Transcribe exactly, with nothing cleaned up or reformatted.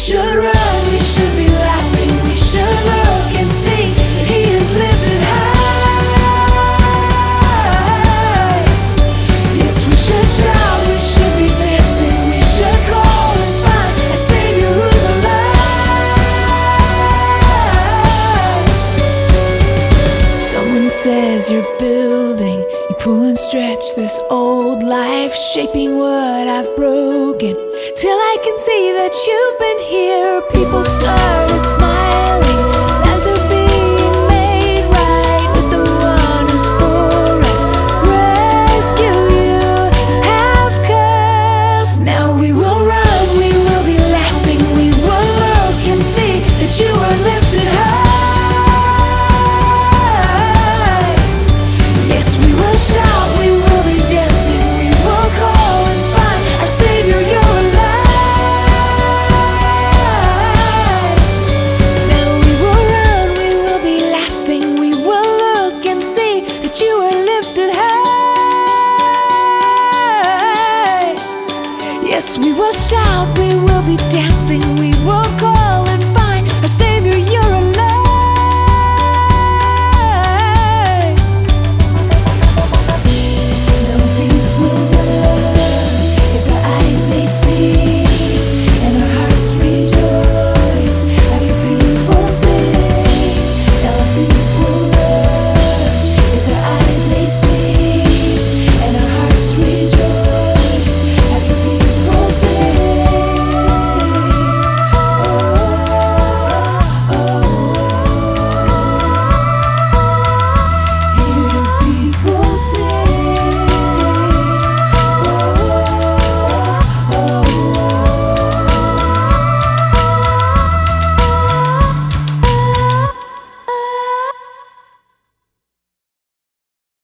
should run, we should be laughing, we should look and see that He is lifted high. Yes, we should shout, we should be dancing, we should call and find a Savior who's alive. Someone says you're building, you pull and stretch this old life, shaping what I've broken, till I can see that you've been here. People started smiling, lives are being made right with the one who's for us. Rescue, you have come. Now we will run, we will be laughing, we will look and see that you are lifted high. Yes, we will shout, we will be dancing, we will call and find our Savior, you're alive. Now we will run, we will be laughing, we will look and see that you are lifted high. Yes, we will shout, we will be dancing, we will call and find our Savior, you're alive.